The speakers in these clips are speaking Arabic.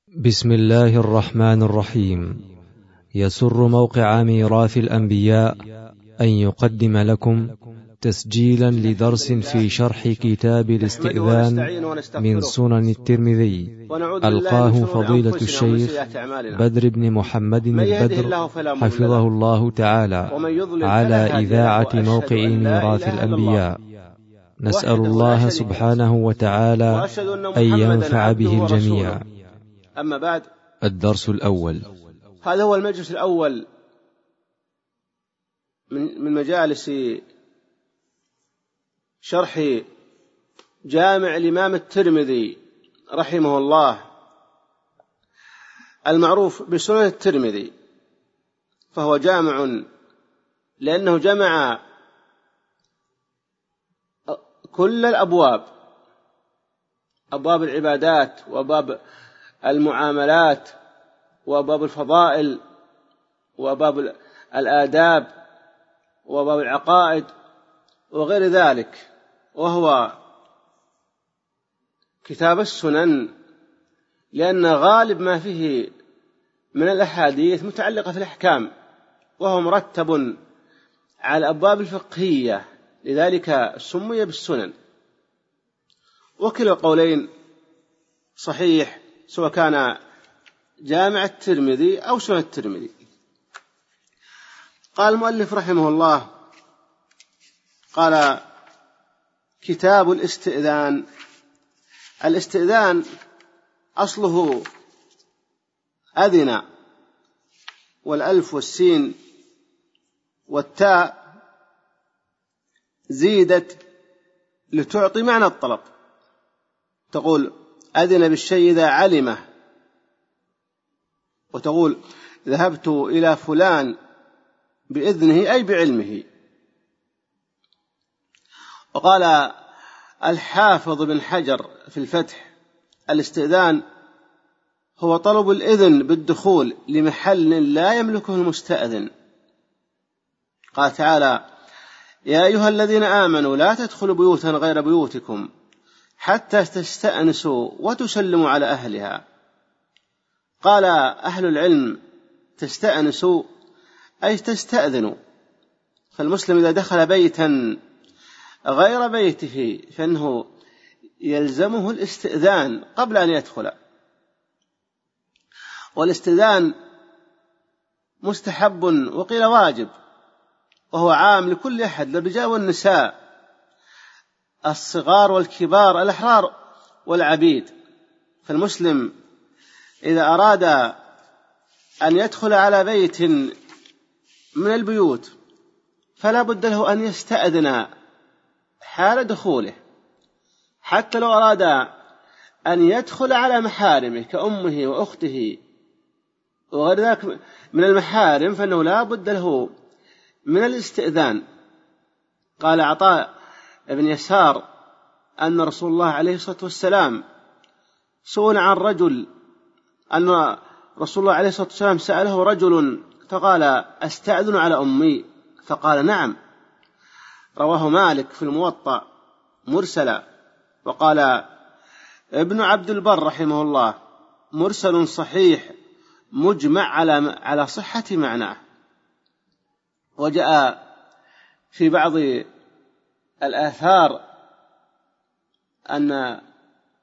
بسم الله الرحمن الرحيم. يسر موقع ميراث الأنبياء أن يقدم لكم تسجيلا لدرس في شرح كتاب الاستئذان من سنن الترمذي، ألقاه فضيلة الشيخ بدر بن محمد البدر حفظه الله تعالى على إذاعة موقع ميراث الأنبياء. نسأل الله سبحانه وتعالى أن ينفع به الجميع. أما بعد، الدرس الأول. هذا هو المجلس الأول من مجالس شرح جامع الإمام الترمذي رحمه الله المعروف بسنن الترمذي، فهو جامع لأنه جمع كل الأبواب، أبواب العبادات وأبواب المعاملات وباب الفضائل وباب الآداب وباب العقائد وغير ذلك، وهو كتاب السنن، لأن غالب ما فيه من الأحاديث متعلقة في الأحكام، وهو مرتب على الأبواب الفقهية، لذلك سمي بالسنن. وكلا القولين صحيح، سواء كان جامع الترمذي أو سنن الترمذي. قال المؤلف رحمه الله: قال كتاب الاستئذان. الاستئذان أصله أذن، والألف والسين والتاء زيدت لتعطي معنى الطلب، تقول أذن بالشيء إذا علمه، وتقول ذهبت إلى فلان بإذنه أي بعلمه. وقال الحافظ بن حجر في الفتح: الاستئذان هو طلب الإذن بالدخول لمحل لا يملكه المستأذن. قال تعالى: يا أيها الذين آمنوا لا تدخلوا بيوتا غير بيوتكم حتى تستأنسوا وتسلموا على أهلها. قال أهل العلم: تستأنسوا أي تستأذنوا، فالمسلم إذا دخل بيتا غير بيته فإنه يلزمه الاستئذان قبل أن يدخل. والاستئذان مستحب وقيل واجب، وهو عام لكل أحد، للرجال والنساء، الصغار والكبار، الأحرار والعبيد. فالمسلم إذا أراد أن يدخل على بيت من البيوت فلا بد له أن يستأذن حال دخوله، حتى لو أراد أن يدخل على محارمه كأمه وأخته وغير ذلك من المحارم، فإنه لا بد له من الاستئذان. قال عطاء ابن يسار أن رسول الله عليه الصلاة والسلام سئل عن رجل، أن رسول الله عليه الصلاة والسلام سأله رجل فقال: أستأذن على أمي؟ فقال: نعم. رواه مالك في الموطأ مرسلا. وقال ابن عبد البر رحمه الله: مرسل صحيح مجمع على صحة معناه. وجاء في بعض الآثار أن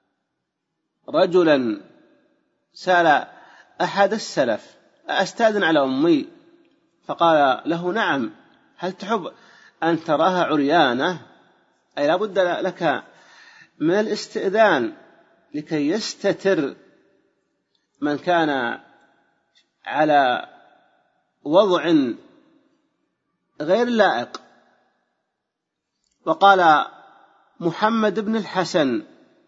رجلا سأل أحد السلف: أستأذن على أمي؟ فقال له: نعم. هل تحب أن تراها عريانة؟ أي لا بد لك من الاستئذان لكي يستتر من كان على وضع غير لائق. وقال محمد بن الحسن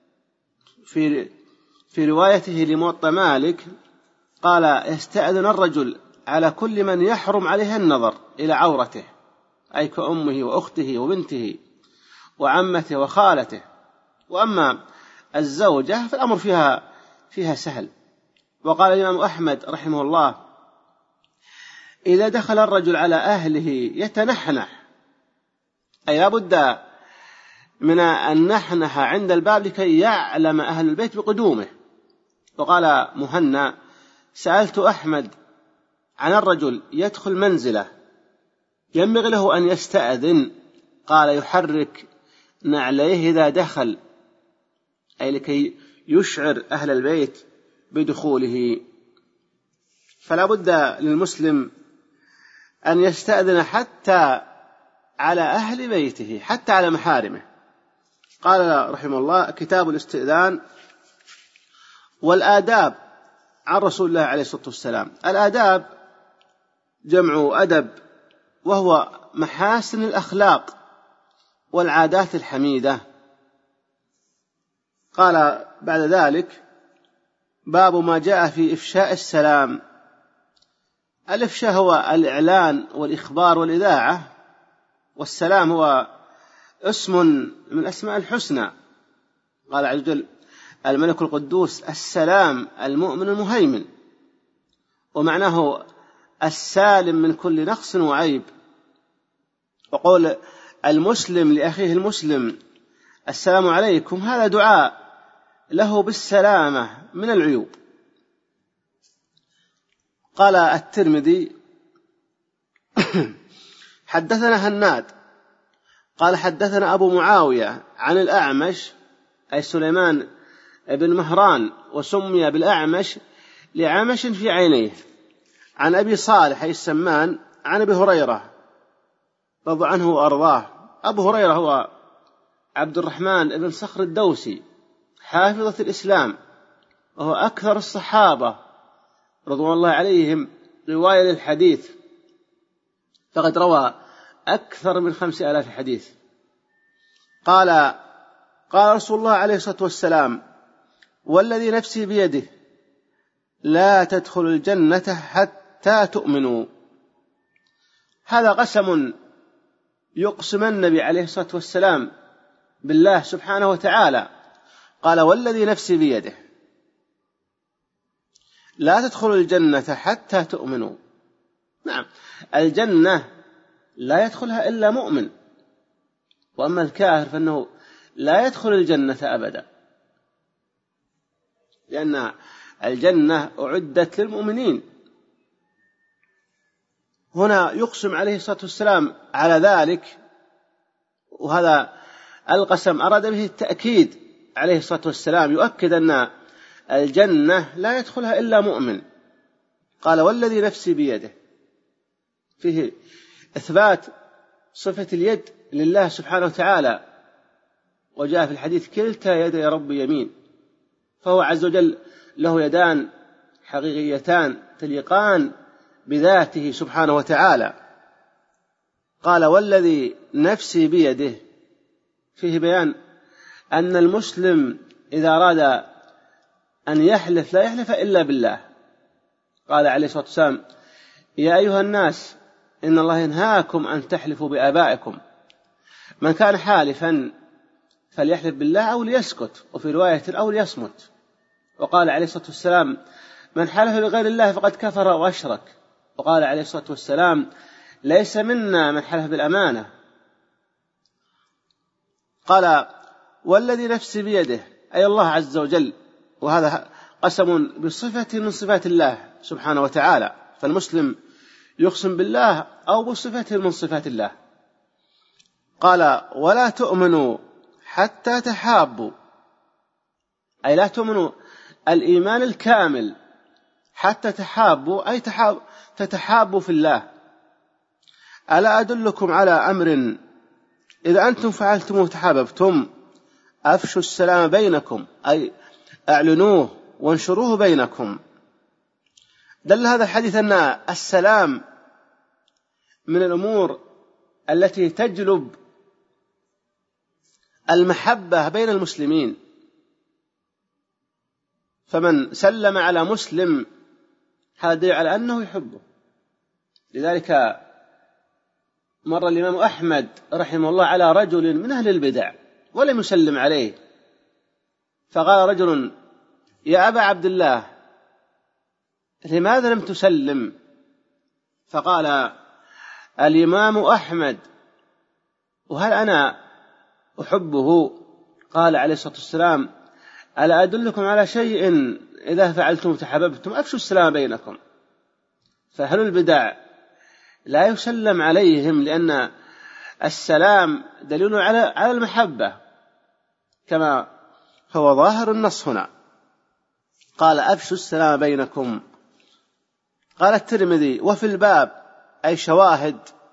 في روايته لموطأ مالك، قال: يستأذن الرجل على كل من يحرم عليه النظر إلى عورته، أي كأمه وأخته وبنته وعمته وخالته. وأما الزوجة فالأمر فيها سهل. وقال الإمام أحمد رحمه الله: إذا دخل الرجل على أهله يتنحنح، أي لا بد من النحنحة عند الباب لكي يعلم أهل البيت بقدومه، وقال مهنا: سألت أحمد عن الرجل يدخل منزله ينبغي له أن يستأذن، قال: يحرك نعليه إذا دخل، أي لكي يشعر أهل البيت بدخوله. فلا بد للمسلم أن يستأذن حتى على أهل بيته، حتى على محارمه. قال رحمه الله: كتاب الاستئذان والآداب عن رسول الله عليه الصلاة والسلام. الآداب جمع أدب، وهو محاسن الأخلاق والعادات الحميدة. قال بعد ذلك: باب ما جاء في إفشاء السلام. الإفشاء هو الإعلان والإخبار والإذاعة، والسلام هو اسم من أسماء الحسنى. قال عز وجل: الملك القدوس السلام المؤمن المهيمن، ومعناه السالم من كل نقص وعيب. وقول المسلم لأخيه المسلم السلام عليكم، هذا دعاء له بالسلامة من العيوب. قال الترمذي: حدثنا هناد قال حدثنا أبو معاوية عن الأعمش، أي سليمان بن مهران، وسمي بالأعمش لعمش في عينيه، عن أبي صالح أي السمان، عن أبي هريرة رضي عنه وأرضاه. أبو هريرة هو عبد الرحمن بن صخر الدوسي، حافظة الإسلام، وهو أكثر الصحابة رضوان الله عليهم رواية للحديث، فقد روى أكثر من 5000 حديث. قال رسول الله عليه الصلاة والسلام: والذي نفسي بيده لا تدخل الجنة حتى تؤمنوا. هذا قسم يقسم النبي عليه الصلاة والسلام بالله سبحانه وتعالى. قال: والذي نفسي بيده لا تدخل الجنة حتى تؤمنوا. نعم، الجنة لا يدخلها إلا مؤمن، وأما الكافر فإنه لا يدخل الجنة أبدا، لأن الجنة أعدت للمؤمنين. هنا يقسم عليه الصلاة والسلام على ذلك، وهذا القسم أراد به التأكيد عليه الصلاة والسلام، يؤكد أن الجنة لا يدخلها إلا مؤمن. قال: والذي نفسي بيده، فيه إثبات صفة اليد لله سبحانه وتعالى، وجاء في الحديث: كلتا يدي ربي يمين، فهو عز وجل له يدان حقيقيتان تليقان بذاته سبحانه وتعالى. قال: والذي نفسي بيده، فيه بيان أن المسلم إذا أراد أن يحلف لا يحلف إلا بالله. قال عليه الصلاة والسلام: يا أيها الناس إن الله ينهاكم أن تحلفوا بآبائكم، من كان حالفا فليحلف بالله أو ليسكت، وفي رواية أو ليصمت. وقال عليه الصلاة والسلام: من حلف بغير الله فقد كفر وأشرك. وقال عليه الصلاة والسلام: ليس منا من حلف بالأمانة. قال: والذي نفسي بيده، أي الله عز وجل، وهذا قسم بصفة من صفات الله سبحانه وتعالى، فالمسلم يقسم بالله أو بصفة من صفات الله. قال: ولا تؤمنوا حتى تحابوا، أي لا تؤمنوا الإيمان الكامل حتى تحابوا، أي تتحابوا في الله. ألا أدلكم على أمر إذا أنتم فعلتموه تحاببتم؟ أفشوا السلام بينكم، أي أعلنوه وانشروه بينكم. دل هذا الحديث أن السلام من الأمور التي تجلب المحبة بين المسلمين، فمن سلم على مسلم هذا دليل على أنه يحبه. لذلك مر الإمام أحمد رحمه الله على رجل من أهل البدع ولم يسلم عليه، فقال رجل: يا أبا عبد الله، لماذا لم تسلم؟ فقال الإمام أحمد: وهل أنا أحبه؟ قال عليه الصلاة والسلام: ألا أدلكم على شيء إذا فعلتم تحاببتم أفشوا السلام بينكم. فأهل البدع لا يسلم عليهم، لأن السلام دليل على المحبة كما هو ظاهر النص هنا. قال أفشوا السلام بينكم. قال الترمذي: وفي الباب، أي شواهد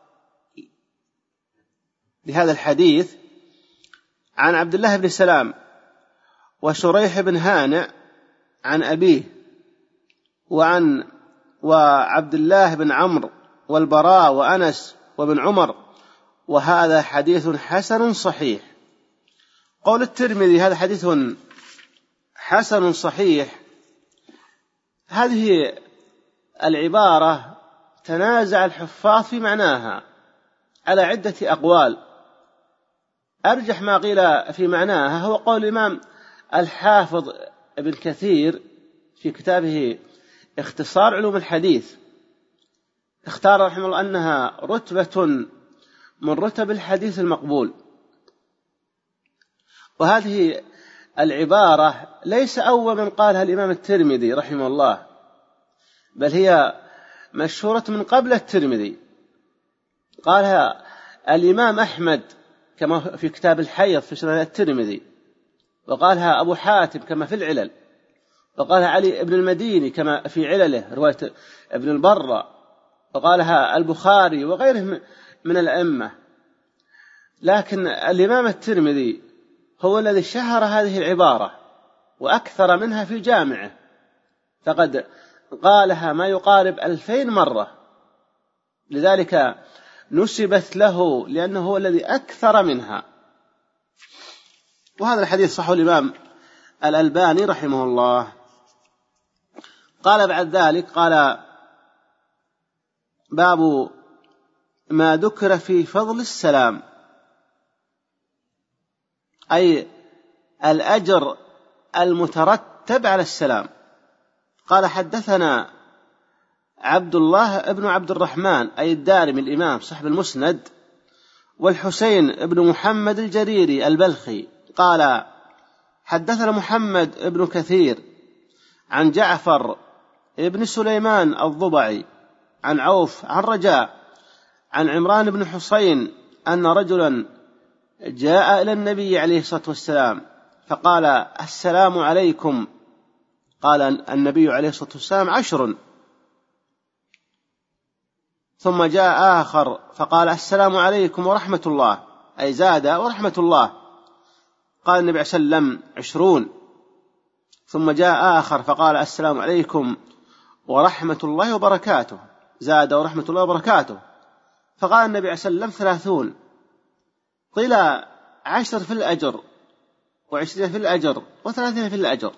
لهذا الحديث، عن عبد الله بن سلام وشريح بن هانئ عن أبيه وعبد الله بن عمرو والبراء وأنس وابن عمر، وهذا حديث حسن صحيح. قول الترمذي هذا حديث حسن صحيح، هذه العبارة تنازع الحفاظ في معناها على عدة أقوال. أرجح ما قيل في معناها هو قول الإمام الحافظ ابن كثير في كتابه اختصار علوم الحديث، اختار رحمه الله أنها رتبة من رتب الحديث المقبول. وهذه العبارة ليس أول من قالها الإمام الترمذي رحمه الله، بل هي مشهورة من قبل الترمذي. قالها الإمام أحمد كما في كتاب الحيض في سنن الترمذي، وقالها أبو حاتم كما في العلل، وقالها علي بن المديني كما في علله رواية ابن البرة، وقالها البخاري وغيره من الأئمة. لكن الإمام الترمذي هو الذي شهر هذه العبارة وأكثر منها في جامعه، فقد قالها ما يقارب 2000 مرة، لذلك نسبت له لأنه هو الذي أكثر منها. وهذا الحديث صحه الإمام الألباني رحمه الله. قال بعد ذلك: قال باب ما ذكر في فضل السلام، أي الأجر المترتب على السلام. قال: حدثنا عبد الله ابن عبد الرحمن أي الدارمي الإمام صاحب المسند، والحسين ابن محمد الجريري البلخي قال: حدثنا محمد ابن كثير عن جعفر ابن سليمان الضبعي عن عوف عن رجاء عن عمران بن حسين أن رجلا جاء إلى النبي عليه الصلاة والسلام فقال: السلام عليكم. قال النبي عليه الصلاة والسلام: 10. ثم جاء آخر فقال: السلام عليكم ورحمة الله، أي زاد ورحمة الله. قال النبي عليه الصلاة والسلام: 20. ثم جاء آخر فقال: السلام عليكم ورحمة الله وبركاته، زاد ورحمة الله وبركاته. فقال النبي عليه الصلاة والسلام: 30. قيل 10 في الأجر، و20 في الأجر، و30 في الأجر.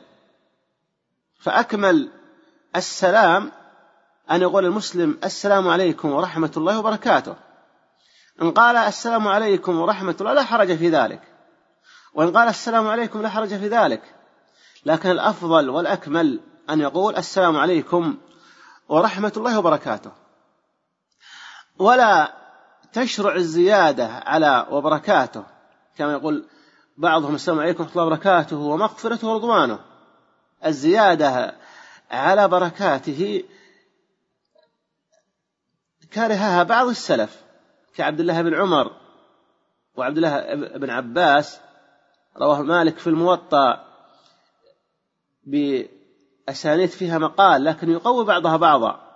فأكمل السلام أن يقول المسلم: السلام عليكم ورحمة الله وبركاته. إن قال السلام عليكم ورحمة الله لا حرج في ذلك، وإن قال السلام عليكم لا حرج في ذلك، لكن الأفضل والأكمل أن يقول: السلام عليكم ورحمة الله وبركاته. ولا تشرع الزيادة على وبركاته كما يقول بعضهم: السلام عليكم ورحمة الله وبركاته ومغفرته ورضوانه. الزيادة على بركاته كرهها بعض السلف كعبد الله بن عمر وعبد الله بن عباس، رواه مالك في الموطأ بأسانيد فيها مقال، لكن يقوي بعضها بعضا.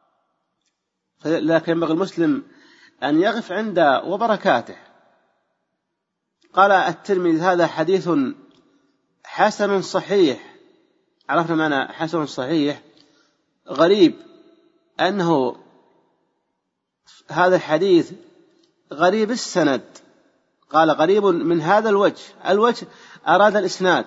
لكن ينبغي المسلم أن يقف عند وبركاته. قال الترمذي: هذا حديث حسن صحيح. عرفنا معنى حسن صحيح. غريب أنه هذا الحديث غريب السند. قال: غريب من هذا الوجه أراد الإسناد.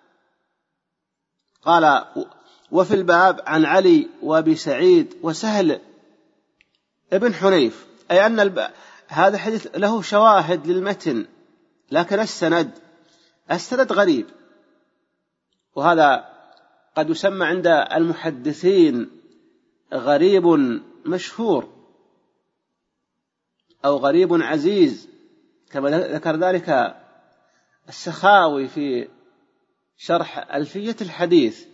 قال: وفي الباب عن علي وأبي سعيد وسهل ابن حنيف، أي أن هذا الحديث له شواهد للمتن، لكن السند غريب. وهذا قد يسمى عند المحدثين غريب مشهور أو غريب عزيز، كما ذكر ذلك السخاوي في شرح ألفية الحديث،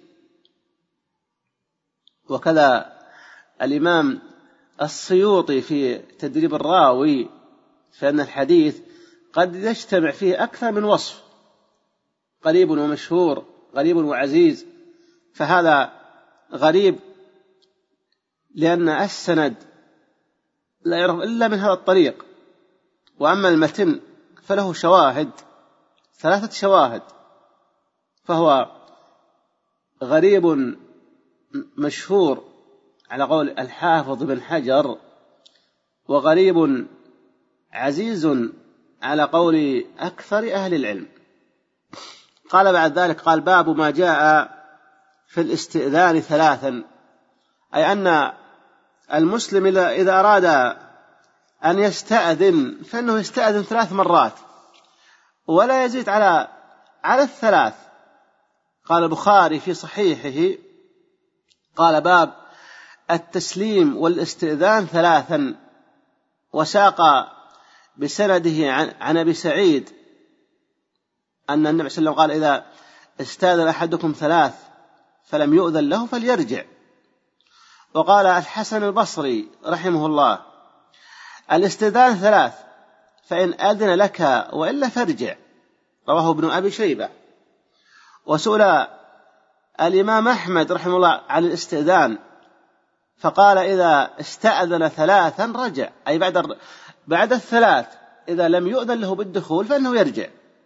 وكذا الإمام السيوطي في تدريب الراوي، فإن الحديث قد يجتمع فيه أكثر من وصف، قريب ومشهور، غريب وعزيز. فهذا غريب لأن السند لا يعرف إلا من هذا الطريق، وأما المتن فله شواهد، 3 شواهد، فهو غريب مشهور على قول الحافظ بن حجر، وغريب عزيز على قول أكثر أهل العلم. قال بعد ذلك قال باب ما جاء في الاستئذان 3، أي أن المسلم إذا أراد أن يستأذن فإنه يستأذن 3 مرات ولا يزيد على 3. قال البخاري في صحيحه قال باب التسليم والاستئذان 3، وساق بسنده عن أبي سعيد أن النبي صلى الله عليه وسلم قال إذا استأذن أحدكم 3 فلم يؤذن له فليرجع. وقال الحسن البصري رحمه الله الاستئذان 3، فإن أذن لك وإلا فارجع، رواه ابن أبي شيبة. وسئل الإمام أحمد رحمه الله عن الاستئذان فقال إذا استأذن 3 رجع، أي بعد 3 إذا لم يؤذن له بالدخول فإنه يرجع.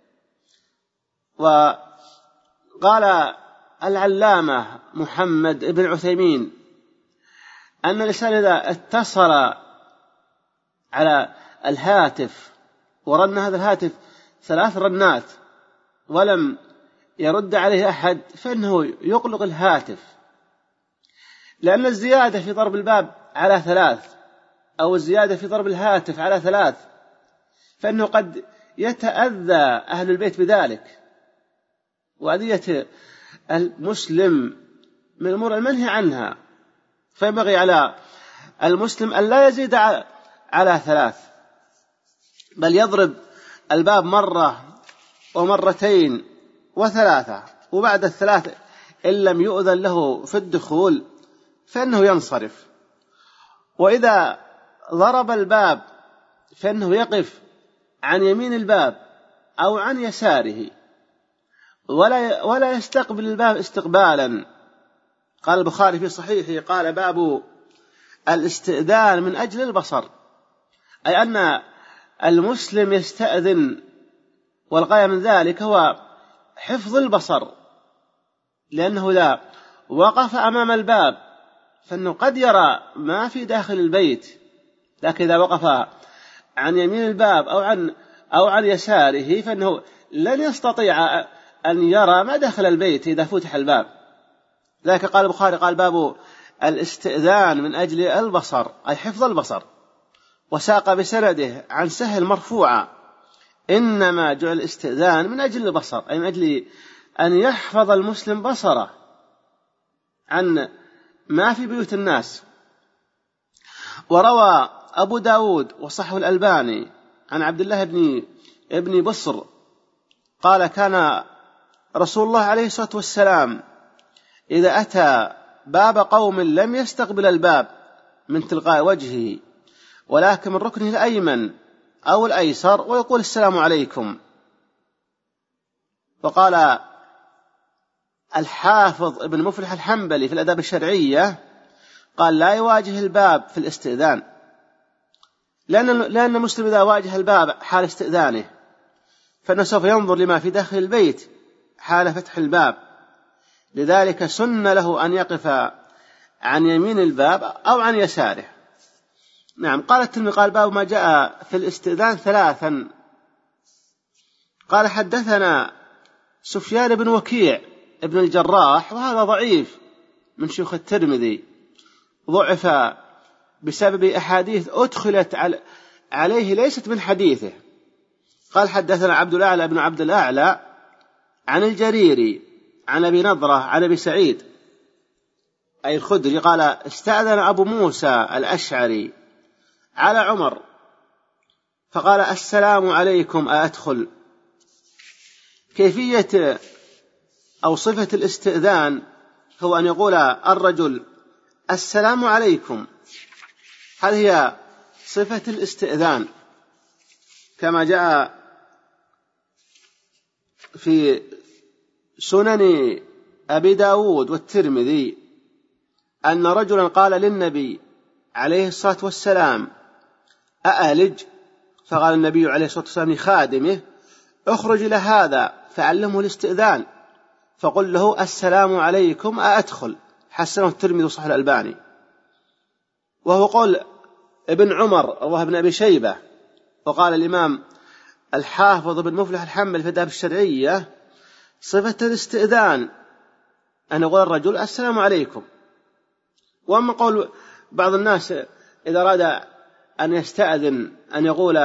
وقال العلامة محمد بن عثيمين أن الإنسان إذا اتصل على الهاتف ورن هذا الهاتف 3 رنات ولم يرد عليه أحد فإنه يغلق الهاتف، لأن الزيادة في ضرب الباب على 3 أو الزيادة في ضرب الهاتف على 3 فإنه قد يتأذى أهل البيت بذلك، وأذية المسلم من الأمور المنهي عنها. فينبغي على المسلم أن لا يزيد على 3، بل يضرب الباب مرة ومرتين و3، وبعد 3 إن لم يؤذن له في الدخول فإنه ينصرف. وإذا ضرب الباب فإنه يقف عن يمين الباب أو عن يساره ولا يستقبل الباب استقبالا. قال البخاري في صحيحه قال باب الاستئذان من أجل البصر، أي أن المسلم يستأذن والغاية من ذلك هو حفظ البصر، لأنه إذا وقف أمام الباب فإنه قد يرى ما في داخل البيت، لكن إذا وقف عن يمين الباب أو عن يساره فإنه لن يستطيع أن يرى ما داخل البيت إذا فتح الباب. ذلك قال البخاري قال باب الاستئذان من أجل البصر، أي حفظ البصر. وساق بسنده عن سهل مرفوعا إنما جعل الاستئذان من أجل البصر، أي من أجل أن يحفظ المسلم بصره عن ما في بيوت الناس. وروى أبو داود وصححه الألباني عن عبد الله ابن بصر قال كان رسول الله عليه الصلاة والسلام إذا أتى باب قوم لم يستقبل الباب من تلقاء وجهه ولكن من ركنه الأيمن أو الأيسر ويقول السلام عليكم. وقال الحافظ ابن مفلح الحنبلي في الآداب الشرعية قال لا يواجه الباب في الاستئذان، لأن المسلم إذا واجه الباب حال استئذانه فإنه سوف ينظر لما في داخل البيت حال فتح الباب، لذلك سن له أن يقف عن يمين الباب أو عن يساره. نعم. قال الترمذي قال باب ما جاء في الاستئذان 3. قال حدثنا سفيان بن وكيع ابن الجراح، وهذا ضعيف من شيوخ الترمذي، ضعف بسبب أحاديث أدخلت عليه ليست من حديثه. قال حدثنا عبد الأعلى بن عبد الأعلى عن الجريري عن أبي نضرة عن أبي سعيد أي الخدري قال استأذن أبو موسى الأشعري على عمر فقال السلام عليكم أأدخل. كيفية أو صفة الاستئذان هو أن يقول الرجل السلام عليكم. هذه هي صفة الاستئذان، كما جاء في سنن أبي داود والترمذي أن رجلا قال للنبي عليه الصلاة والسلام أألج؟ فقال النبي عليه الصلاة والسلام لخادمه اخرج إلى هذا فعلمه الاستئذان فقل له السلام عليكم أأدخل. حسنه الترمذي وصححه الألباني. وهو قول ابن عمر رواه ابن أبي شيبة. وقال الإمام الحافظ بن مفلح الحنبلي في الآداب الشرعية صفة الاستئذان أن يقول الرجل السلام عليكم. وأما قول بعض الناس إذا أراد أن يستأذن أن يقول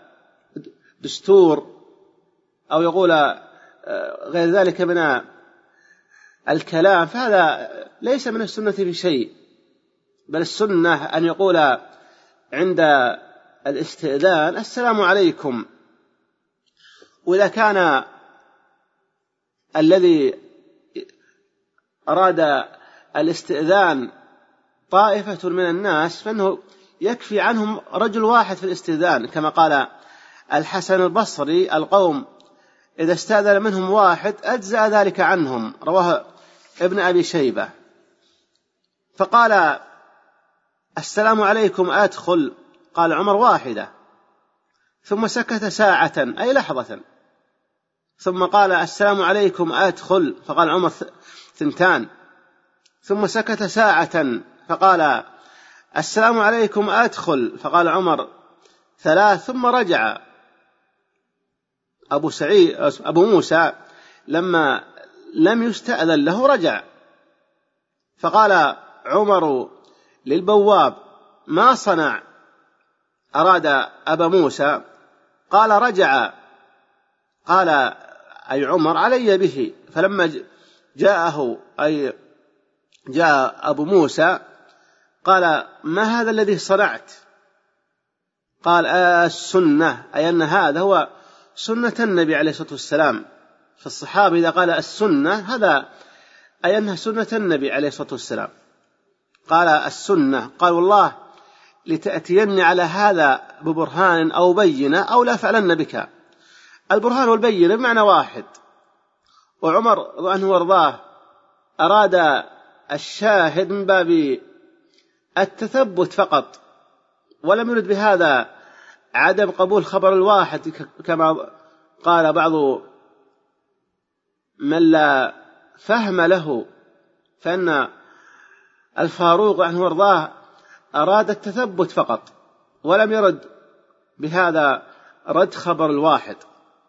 دستور أو يقول غير ذلك من الكلام، فهذا ليس من السنة في شيء، بل السنة أن يقول عند الاستئذان السلام عليكم. وإذا كان الذي أراد الاستئذان طائفة من الناس فإنه يكفي عنهم رجل واحد في الاستئذان، كما قال الحسن البصري القوم إذا استأذن منهم واحد أجزأ ذلك عنهم، رواه ابن أبي شيبة. فقال السلام عليكم أدخل؟ قال عمر واحدة، ثم سكت ساعة أي لحظة، ثم قال السلام عليكم أدخل؟ فقال عمر ثنتان، ثم سكت ساعة فقال السلام عليكم أدخل؟ فقال عمر ثلاث، ثم رجع أبو موسى لما لم يستأذن له رجع، فقال عمر للبواب ما صنع؟ أراد أبا موسى، قال رجع. قال أي عمر علي به. فلما جاءه أي جاء أبو موسى قال ما هذا الذي صنعت؟ قال السنة، أي أن هذا هو سنة النبي عليه الصلاة والسلام. فالصحابي إذا قال السنة هذا أي أنها سنة النبي عليه الصلاة والسلام. قال السنة، قال والله لتأتيني على هذا ببرهان أو بينة أو لا فعلن بك. البرهان والبينة بمعنى واحد. وعمر رضي الله عنه وارضاه أراد الشاهد من باب التثبت فقط، ولم يرد بهذا عدم قبول خبر الواحد كما قال بعض من لا فهم له، فإن الفاروق عنه وارضاه أراد التثبت فقط ولم يرد بهذا رد خبر الواحد.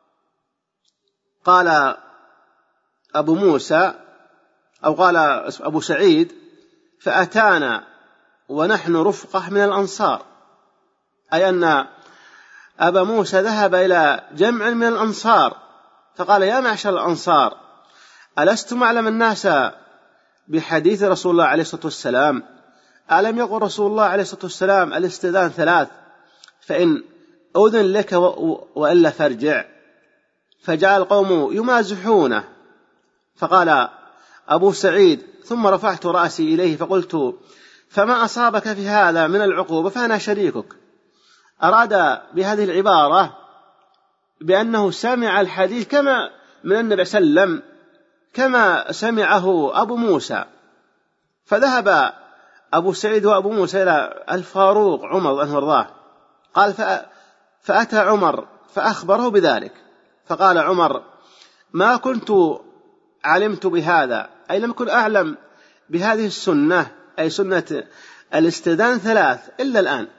قال أبو موسى أو قال أبو سعيد فأتانا ونحن رفقة من الأنصار، أي أن أبا موسى ذهب إلى جمع من الأنصار فقال يا معشر الأنصار ألستم أعلم الناس بحديث رسول الله عليه الصلاة والسلام؟ ألم يقل رسول الله عليه الصلاة والسلام الاستئذان ثلاث، فإن أذن لك وإلا فارجع؟ فجعل القوم يمازحونه. فقال أبو سعيد ثم رفعت رأسي إليه فقلت فما أصابك في هذا من العقوبة فأنا شريكك. أراد بهذه العبارة بأنه سمع الحديث كما من النبي صلى الله عليه وسلم كما سمعه أبو موسى. فذهب أبو سعيد وأبو موسى إلى الفاروق عمر أنه رضاه، قال فأتى عمر فأخبره بذلك، فقال عمر ما كنت علمت بهذا، أي لم كن أعلم بهذه السنة، أي سنة الاستئذان ثلاث إلا الآن.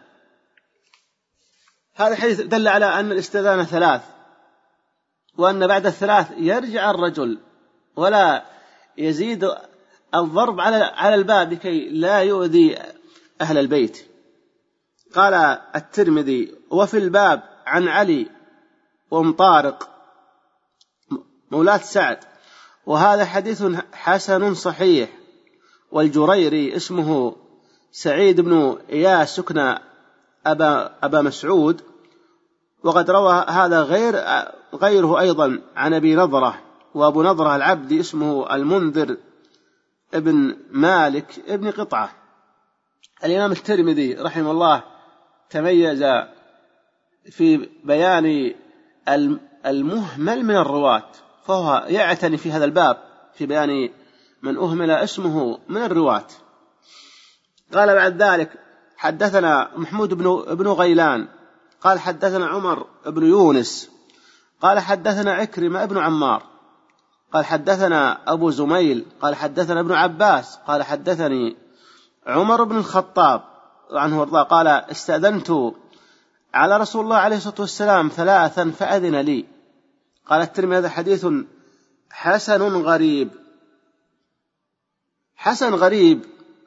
هذا الحديث دل على أن الاستئذان ثلاث، وأن بعد الثلاث يرجع الرجل ولا يزيد الضرب على الباب لكي لا يؤذي أهل البيت. قال الترمذي وفي الباب عن علي ومطارق مولاة سعد، وهذا حديث حسن صحيح. والجريري اسمه سعيد بن إياس سكن أبا مسعود، وقد روى هذا غيره أيضا عن أبي نضرة وأبو نضرة العبدي اسمه المنذر ابن مالك ابن قطعة. الإمام الترمذي رحمه الله تميز في بيان المهمل من الرواة، فهو يعتني في هذا الباب في بيان من أهمل اسمه من الرواة. قال بعد ذلك: حدثنا محمود بن غيلان قال حدثنا عمر بن يونس قال حدثنا عكرمة ابن عمار قال حدثنا أبو زميل قال حدثنا ابن عباس قال حدثني عمر بن الخطاب عنه وارضاه قال: استأذنت على رسول الله عليه الصلاة والسلام 3 فأذن لي. قال الترمذي: هذا حديث حسن غريب. حسن غريب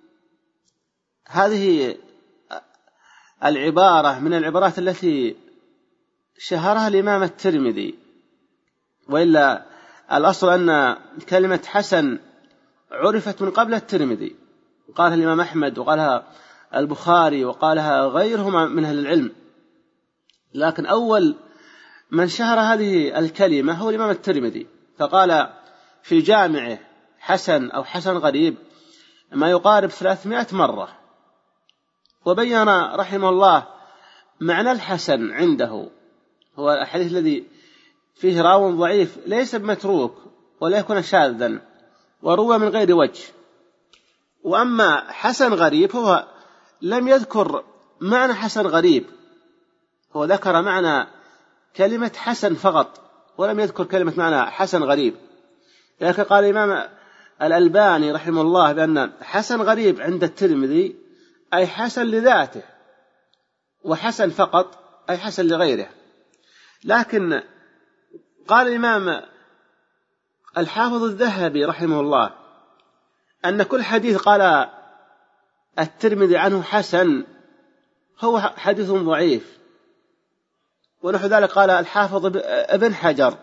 هذه العبارة من العبارات التي شهرها الإمام الترمذي، وإلا الأصل أن كلمة حسن عرفت من قبل الترمذي، قالها الإمام أحمد وقالها البخاري وقالها غيرهما من أهل العلم، لكن أول من شهر هذه الكلمة هو الإمام الترمذي، فقال في جامعه حسن أو حسن غريب ما يقارب 300 مرة، وبين رحمه الله معنى الحسن عنده هو الحديث الذي فيه راو ضعيف ليس بمتروك ولا يكون شاذا وروى من غير وجه. وأما حسن غريب هو لم يذكر معنى حسن غريب، هو ذكر معنى كلمة حسن فقط ولم يذكر كلمة معنى حسن غريب. لكن قال الإمام الألباني رحمه الله بأن حسن غريب عند الترمذي أي حسن لذاته، وحسن فقط أي حسن لغيره. لكن قال الإمام الحافظ الذهبي رحمه الله أن كل حديث قال الترمذي عنه حسن هو حديث ضعيف، ونحو ذلك قال الحافظ ابن حجر.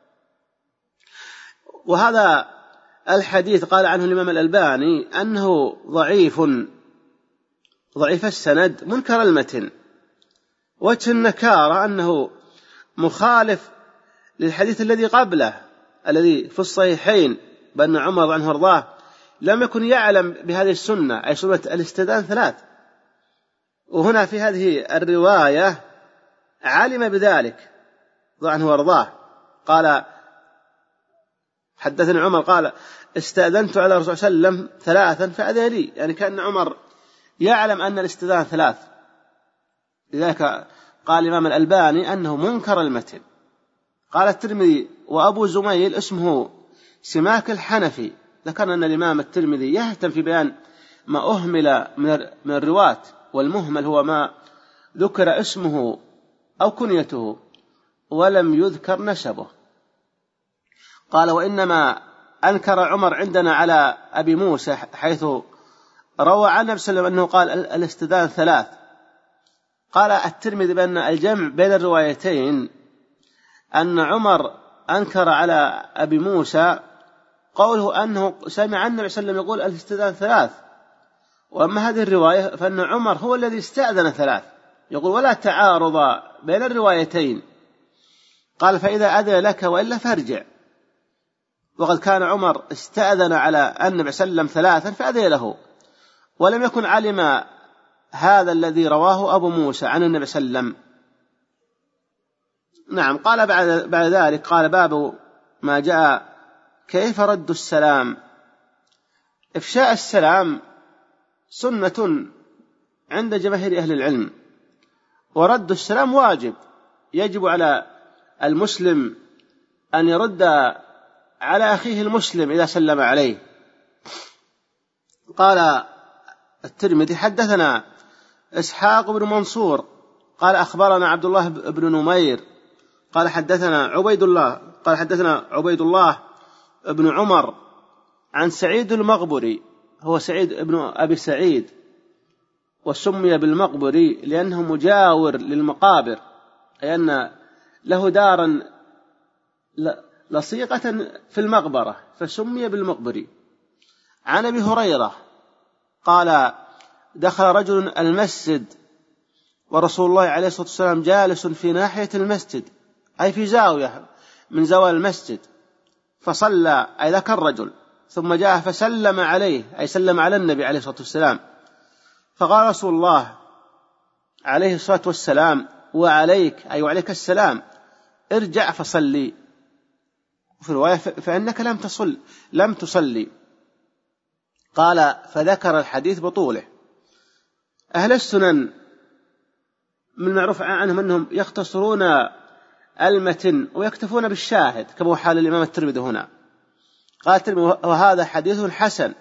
وهذا الحديث قال عنه الإمام الألباني أنه ضعيف السند منكر المتن. وجه النكارة أنه مخالف للحديث الذي قبله الذي في الصحيحين بأن عمر عنه وارضاه لم يكن يعلم بهذه السنة، أي سنة الاستئذان 3، وهنا في هذه الرواية علم بذلك عنه وارضاه. قال حدثني عمر قال: استأذنت على الرسول صلى الله عليه وسلم 3 فأذن لي، يعني كأن عمر يعلم أن الاستئذان 3. لذلك قال الإمام الألباني أنه منكر المتن. قال الترمذي: وأبو زميل اسمه سماك الحنفي. ذكرنا أن الإمام الترمذي يهتم في بيان ما أهمل من الرواة، والمهمل هو ما ذكر اسمه أو كنيته ولم يذكر نسبه. قال: وإنما أنكر عمر عندنا على أبي موسى حيث روى عن النبي صلى الله عليه وسلم أنه قال الاستئذان 3. قال الترمذي بأن الجمع بين الروايتين أن عمر أنكر على أبي موسى قوله أنه سمع النبي صلى الله عليه وسلم يقول الاستئذان 3، وأما هذه الرواية فأن عمر هو الذي استأذن 3، يقول ولا تعارض بين الروايتين. قال: فإذا أذن لك وإلا فارجع. وقد كان عمر استأذن على النبي صلى الله عليه وسلم 3 فأذن له، ولم يكن علم هذا الذي رواه أبو موسى عن النبي صلى الله عليه وسلم. نعم. قال بعد ذلك قال: باب ما جاء كيف رد السلام. إفشاء السلام سنة عند جماهير أهل العلم، ورد السلام واجب، يجب على المسلم أن يرد على أخيه المسلم إذا سلم عليه. قال الترمذي: حدثنا إسحاق بن منصور قال أخبرنا عبد الله بن نمير قال حدثنا عبيد الله بن عمر عن سعيد المقبري، هو سعيد بن أبي سعيد، وسمي بالمقبري لأنه مجاور للمقابر، أي أن له دارا لصيقة في المقبرة فسمي بالمقبري. عن أبي هريرة قال: دخل رجل المسجد ورسول الله عليه الصلاة والسلام جالس في ناحية المسجد، أي في زاوية من زوايا المسجد، فصلى أي ذاك الرجل، ثم جاء فسلم عليه أي سلم على النبي عليه الصلاة والسلام، فقال رسول الله عليه الصلاة والسلام وعليك أي وعليك السلام، ارجع فصلي. وفي رواية فإنك لم تصلي. قال فذكر الحديث بطوله. أهل السنن من المعروف عنهم أنهم يختصرون المتن ويكتفون بالشاهد، كما هو حال الإمام الترمذي هنا. قال الترمذي وهذا حديث حسن،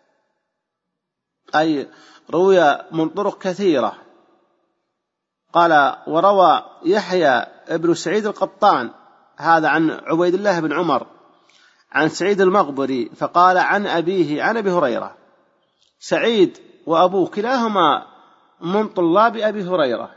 أي روي من طرق كثيرة. قال وروى يحيى ابن سعيد القطان هذا عن عبيد الله بن عمر عن سعيد المقبري، فقال عن أبيه عن أبي هريرة. سعيد وأبوه كلاهما من طلاب أبي هريرة،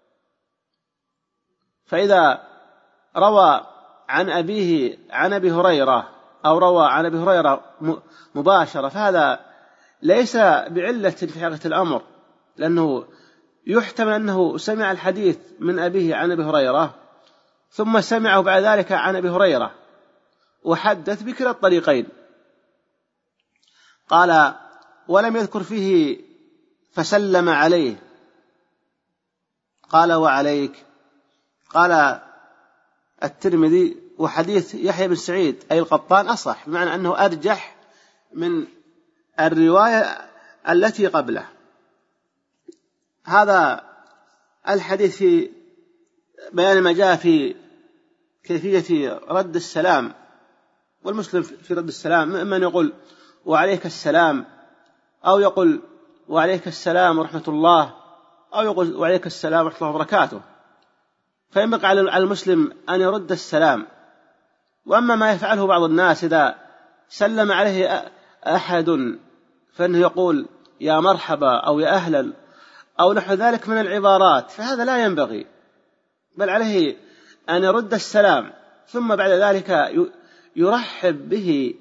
فإذا روى عن أبيه عن أبي هريرة أو روى عن أبي هريرة مباشرة فهذا ليس بعلة في حقيقة الأمر، لأنه يحتمل أنه سمع الحديث من أبيه عن أبي هريرة ثم سمعه بعد ذلك عن أبي هريرة وحدث بكلا الطريقين. قال ولم يذكر فيه فسلم عليه، قال وعليك. قال الترمذي وحديث يحيى بن سعيد أي القطان أصح، بمعنى أنه أرجح من الرواية التي قبله. هذا الحديث في بيان ما جاء في كيفية رد السلام، والمسلم في رد السلام إما أن يقول وعليك السلام، أو يقول وعليك السلام ورحمة الله، أو يقول وعليك السلام ورحمة الله وبركاته. فينبغي على المسلم أن يرد السلام. وأما ما يفعله بعض الناس إذا سلم عليه أحد فإنه يقول يا مرحبا أو يا أهلا أو نحو ذلك من العبارات، فهذا لا ينبغي، بل عليه أن يرد السلام ثم بعد ذلك يرحب به.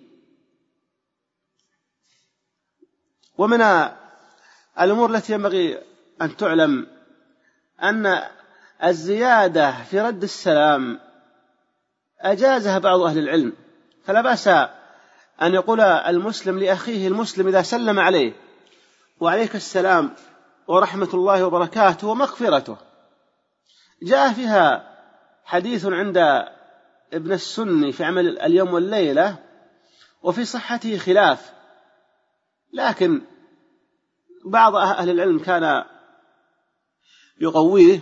ومن الأمور التي ينبغي أن تعلم أن الزيادة في رد السلام أجازها بعض أهل العلم، فلا بأس أن يقول المسلم لأخيه المسلم إذا سلم عليه وعليك السلام ورحمة الله وبركاته ومغفرته. جاء فيها حديث عند ابن السني في عمل اليوم والليلة وفي صحته خلاف، لكن بعض أهل العلم كان يقويه،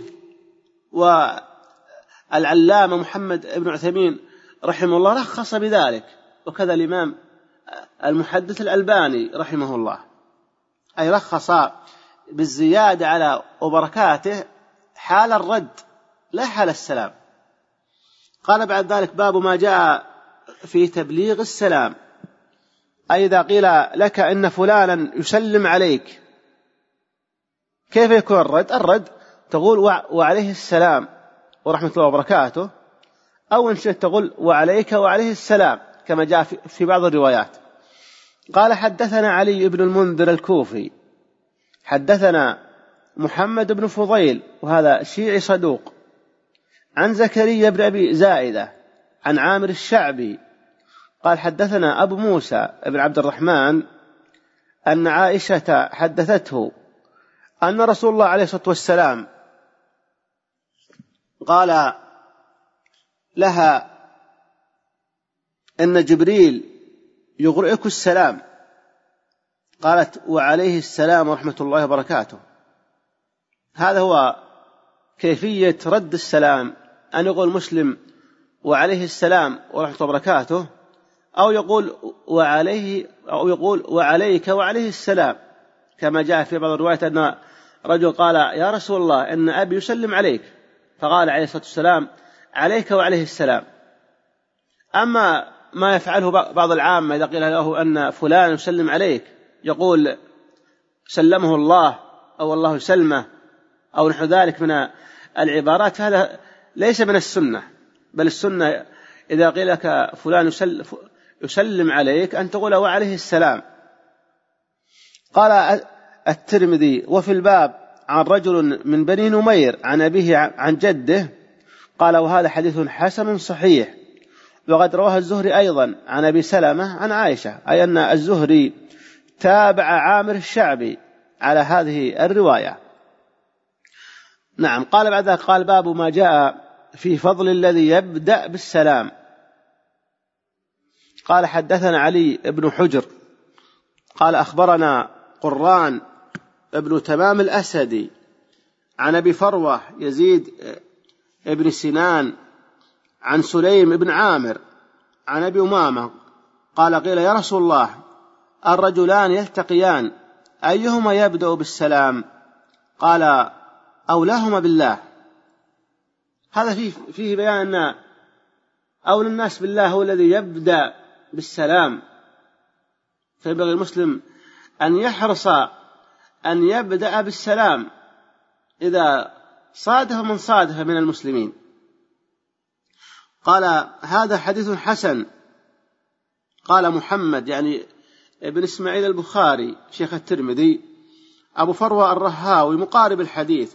والعلامة محمد بن عثيمين رحمه الله رخص بذلك، وكذا الإمام المحدث الألباني رحمه الله أي رخص بالزيادة على وبركاته حال الرد لا حال السلام. قال بعد ذلك باب ما جاء في تبليغ السلام، أي إذا قيل لك إن فلانا يسلم عليك كيف يكون الرد تقول وعليه السلام ورحمة الله وبركاته، أو إن شئت تقول وعليك وعليه السلام كما جاء في بعض الروايات. قال حدثنا علي بن المنذر الكوفي حدثنا محمد بن فضيل وهذا شيعي صدوق عن زكريا بن أبي زائدة عن عامر الشعبي قال حدثنا أبو موسى بن عبد الرحمن أن عائشة حدثته أن رسول الله عليه الصلاة والسلام قال لها إن جبريل يقرئك السلام، قالت وعليه السلام ورحمة الله وبركاته. هذا هو كيفية رد السلام، أن يقول مسلم وعليه السلام ورحمة الله وبركاته، أو يقول وعليك وعليه السلام، كما جاء في بعض الروايات أن رجل قال يا رسول الله إن أبي يسلم عليك، فقال عليه الصلاة والسلام عليك وعليه السلام. أما ما يفعله بعض العامة إذا قيل له أن فلان يسلم عليك يقول سلمه الله أو الله يسلمه أو نحو ذلك من العبارات، هذا ليس من السنة، بل السنة إذا قيل لك فلان يسلم عليك أن تقول وعليه السلام. قال الترمذي وفي الباب عن رجل من بني نمير عن أبيه عن جده قال وهذا حديث حسن صحيح، وقد رواه الزهري أيضا عن أبي سلمة عن عائشة، أي أن الزهري تابع عامر الشعبي على هذه الرواية. نعم. قال بعد ذلك قال باب ما جاء في فضل الذي يبدأ بالسلام. قال حدثنا علي بن حجر قال أخبرنا قران ابن تمام الأسدي عن أبي فروة يزيد ابن سنان عن سليم بن عامر عن أبي أمامة قال قيل يا رسول الله الرجلان يلتقيان أيهما يبدأ بالسلام؟ قال أولاهما بالله. هذا فيه بيان أن أولى الناس بالله هو الذي يبدأ بالسلام، فينبغي المسلم أن يحرص أن يبدأ بالسلام إذا صادف من صادف من المسلمين. قال هذا حديث حسن. قال محمد يعني ابن إسماعيل البخاري شيخ الترمذي أبو فروة الرهاوي مقارب الحديث.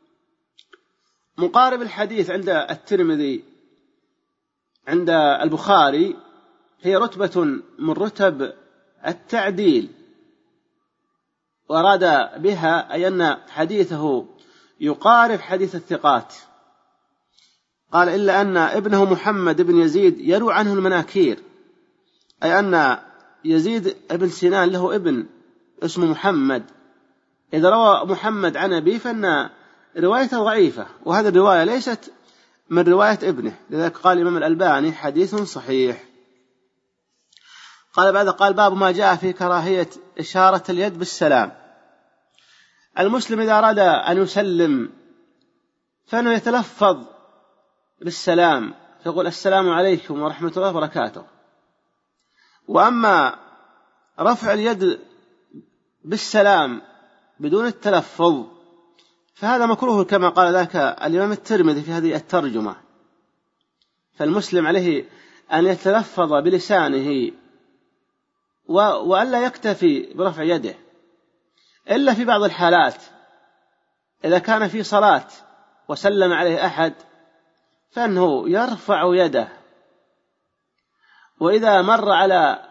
مقارب الحديث عند الترمذي عند البخاري هي رتبة من رتب التعديل، وأراد بها أي أن حديثه يقارب حديث الثقات. قال إلا أن ابنه محمد بن يزيد يروي عنه المناكير، أي أن يزيد بن سنان له ابن اسمه محمد، إذا روى محمد عن أبيه فإن روايته ضعيفة، وهذه الرواية ليست من رواية ابنه، لذلك قال الإمام الألباني حديث صحيح. قال بعد قال باب ما جاء في كراهية إشارة اليد بالسلام. المسلم إذا أراد أن يسلم فإنه يتلفظ بالسلام فيقول السلام عليكم ورحمة الله وبركاته. وأما رفع اليد بالسلام بدون التلفظ فهذا مكروه كما قال ذاك الإمام الترمذي في هذه الترجمة. فالمسلم عليه أن يتلفظ بلسانه وألا يكتفي برفع يده إلا في بعض الحالات، إذا كان في صلاة وسلم عليه أحد فإنه يرفع يده، وإذا مر على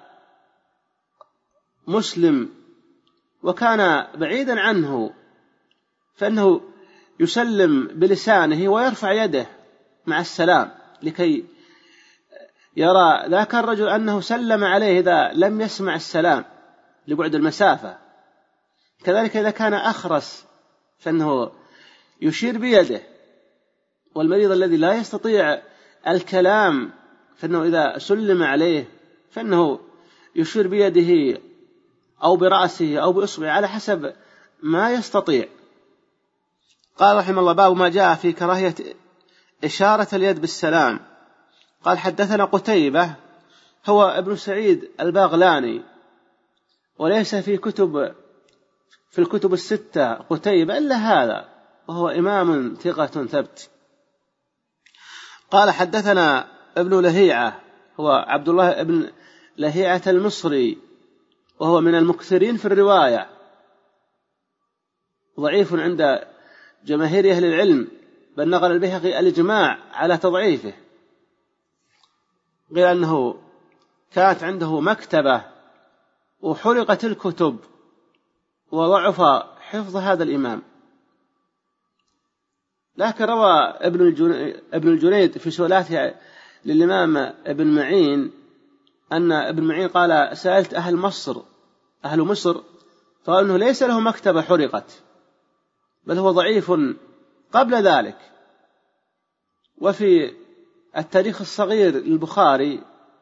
مسلم وكان بعيدا عنه فإنه يسلم بلسانه ويرفع يده مع السلام لكي يرى ذاك الرجل أنه سلم عليه إذا لم يسمع السلام لبعد المسافة. كذلك إذا كان أخرس فإنه يشير بيده، والمريض الذي لا يستطيع الكلام فإنه إذا سلم عليه فإنه يشير بيده أو برأسه أو بإصبعه على حسب ما يستطيع. قال رحمه الله باب ما جاء في كراهية إشارة اليد بالسلام. قال حدثنا قتيبة هو ابن سعيد الباغلاني، وليس في الكتب الستة قتيبة إلا هذا، وهو إمام ثقة ثبت. قال حدثنا ابن لهيعة هو عبد الله ابن لهيعة المصري، وهو من المكثرين في الرواية، ضعيف عند جماهير أهل العلم، بل نقل البيهقي الإجماع على تضعيفه، غير أنه كانت عنده مكتبة وحرقت الكتب وضعف حفظ هذا الإمام. لكن روى ابن الجنيد في سؤالاته للإمام ابن معين أن ابن معين قال سألت أهل مصر فقالوا أنه ليس له مكتبة حرقت، بل هو ضعيف قبل ذلك. وفي التاريخ الصغير للبخاري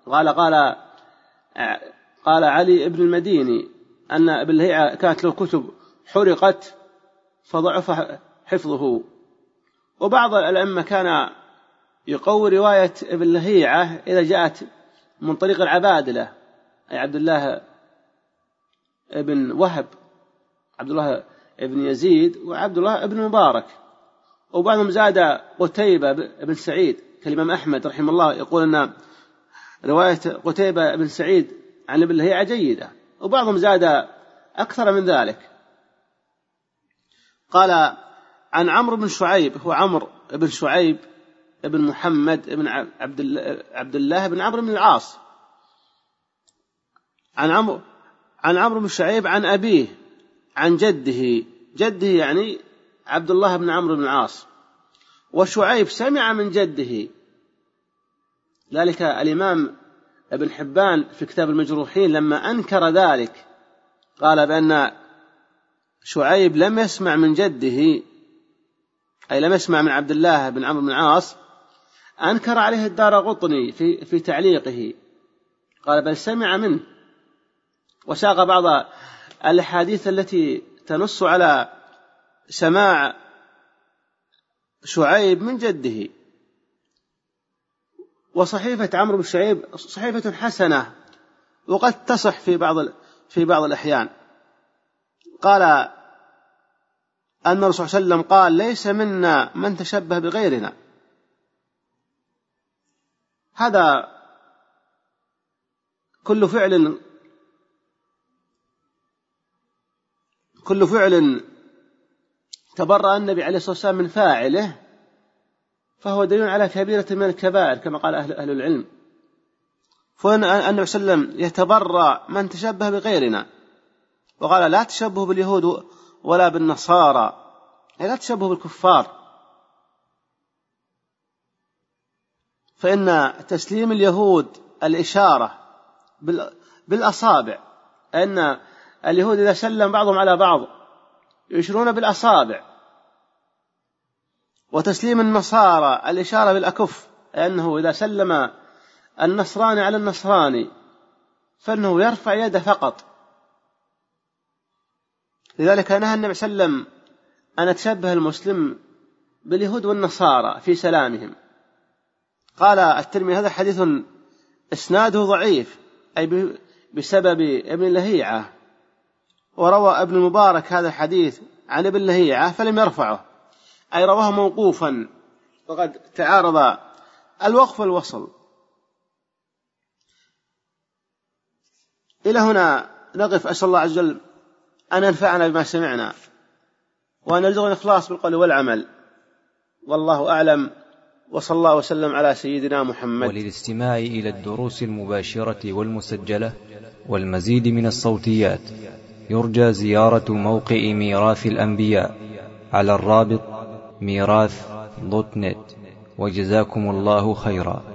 قال علي ابن المديني أن ابن لهيعة كانت له كتب حرقت فضعف حفظه. وبعض الأئمة كان يقوي رواية ابن لهيعة إذا جاءت من طريق العبادلة، أي عبد الله ابن وهب، عبد الله ابن يزيد، وعبد الله ابن مبارك. وبعضهم زاد قتيبة بن سعيد كالإمام أحمد رحمه الله يقول أن رواية قتيبة بن سعيد عن ابن لهيعة جيدة، وبعضهم زاد أكثر من ذلك. قال عن عمرو بن شعيب، هو عمرو بن شعيب بن محمد بن عبد الله بن عمرو بن العاص عن عمرو بن شعيب عن أبيه عن جده يعني عبد الله بن عمرو بن العاص. وشعيب سمع من جده. ذلك الإمام ابن حبان في كتاب المجروحين لما أنكر ذلك قال بأن شعيب لم يسمع من جده، أي لم يسمع من عبد الله بن عمرو بن العاص، أنكر عليه الدارقطني في تعليقه، قال بل سمع منه، وساق بعض الأحاديث التي تنص على سماع شعيب من جده. وصحيفة عمرو بن شعيب صحيفة حسنة وقد تصح في بعض الأحيان. قال أن الرسول صلى الله عليه وسلم قال ليس منا من تشبه بغيرنا. هذا كل فعل تبرأ النبي عليه الصلاة والسلام من فاعله فهو دليل على كبيرة من الكبائر كما قال أهل العلم. فإن النبي صلى الله عليه وسلم يتبرأ من تشبه بغيرنا، وقال لا تشبهوا باليهود ولا بالنصارى، يعني لا تشبهوا بالكفار. فإن تسليم اليهود الإشارة بالأصابع، أن اليهود إذا سلم بعضهم على بعض يشيرون بالأصابع، وتسليم النصارى الإشارة بالأكف، أنه إذا سلم النصراني على النصراني فإنه يرفع يده فقط. لذلك نهى النبي صلى الله عليه وسلم أن يتشبه المسلم باليهود والنصارى في سلامهم. قال الترمذي هذا حديث إسناده ضعيف، أي بسبب ابن لهيعة، وروى ابن المبارك هذا الحديث عن ابن لهيعة فلم يرفعه، أي رواه موقوفا، وقد تعارض الوقف والوصل. إلى هنا نقف. أسأل الله عز وجل أن ينفعنا بما سمعنا وأن يرزقنا الإخلاص بالقول والعمل، والله أعلم، وصلى الله وسلم على سيدنا محمد. وللاستماع إلى الدروس المباشرة والمسجلة والمزيد من الصوتيات يرجى زيارة موقع ميراث الأنبياء على الرابط ميراث.net. وجزاكم الله خيرا.